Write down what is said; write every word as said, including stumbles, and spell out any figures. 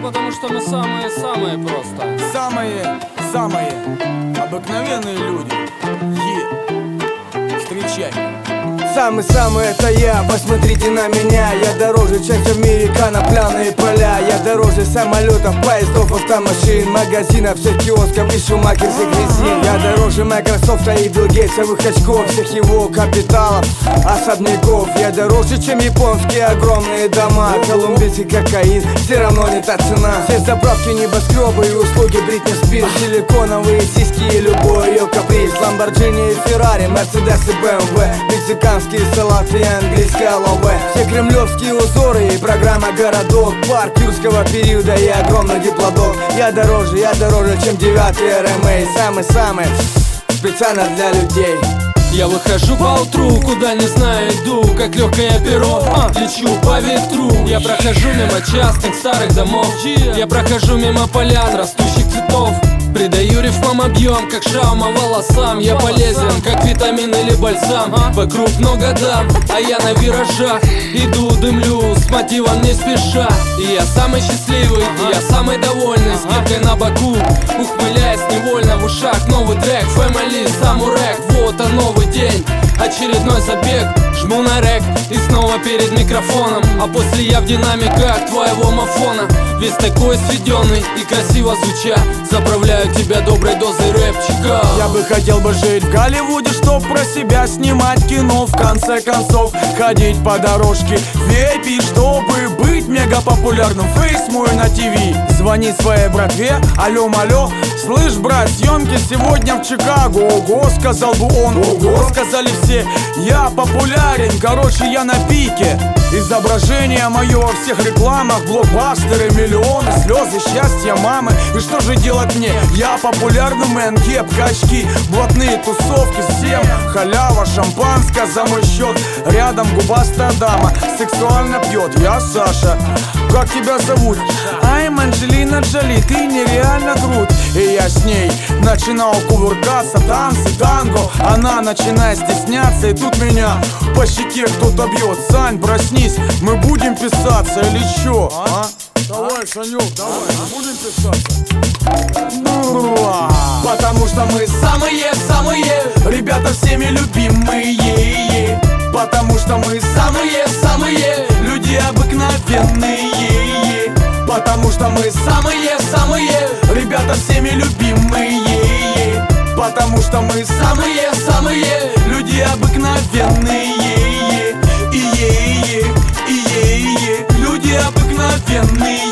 потому что мы самые-самые просто. Самые-самые обыкновенные люди. Е, встречай. Самый-самый это я, посмотрите на меня. Я дороже, чем все в мире конопляные поля. Я дороже самолетов, поездов, автомашин, магазинов, всех киосков и шумахерских резин. Я дороже Майкрософта и Билл Гейтсовых очков, всех его капиталов, особняков. Я дороже, чем японские огромные дома, колумбийский кокаин, все равно не та цена. Все заправки, небоскребы и услуги Бритни Спирс, силиконовые сиськи и любой ее каприз. Ламборджини и Феррари, Мерседес и бэ эм вэ, мексиканские салаты и английское лаве. Все кремлевские узоры и программа городов, парк юрского периода и огромный диплодок. Я дороже, я дороже, чем девятый эр эм эй. Самый-самый, специально для людей. Я выхожу по утру, куда не знаю иду, как легкое перо, а, лечу по ветру. Я прохожу мимо частных старых домов, я прохожу мимо полян растущих цветов. Придаю рифмам объем, как шаума волосам. Я полезен, как витамин или бальзам. Вокруг много дам, а я на виражах иду, дымлю, с мотивом не спеша. И я самый счастливый, и я самый довольный, с кепкой на боку, ухмыляясь невольно. В ушах новый трек, Family, Самурек. Вот он, новый день, очередной забег. Жму на рек и снова перед микрофоном, а после я в динамиках твоего мафона. Весь такой сведенный и красиво звуча, заправляю тебя доброй дозой рэпчика. Я бы хотел бы жить в Голливуде, чтоб про себя снимать кино. В конце концов, ходить по дорожке ви ай пи, чтобы быть мега популярным. Фейс мой на ти ви, звонить своей братве. Алло, алло, слышь, брат, съемки сегодня в Чикаго. Ого, сказал бы он, ого, сказали все. Я популярен, короче, я на пике. Изображение мое во всех рекламах, блокбастеры, миллионы, слезы, счастья мамы. И что же делать мне? Я популярный мэн, кепка, очки, блатные тусовки. Всем халява, шампанское за мой счет. Рядом губастая дама, сексуально пьет. Я Саша, как тебя зовут? Айм Анджелина Джоли, ты нереально крут. И я с ней начинал кувыркаться, танцы, танго. Она начинает стесняться, и тут меня по щеке кто-то бьет. Сань, проснись, мы будем писаться или чё? А? Давай, Санёк, давай, будем писаться. Потому что мы самые-самые, ребята всеми любимые. Потому что мы самые-самые, люди обыкновенные. Потому что мы самые-самые, ребята всеми любимые. Потому что мы самые-самые, люди обыкновенные. И-е-е, и-е-е, люди обыкновенные.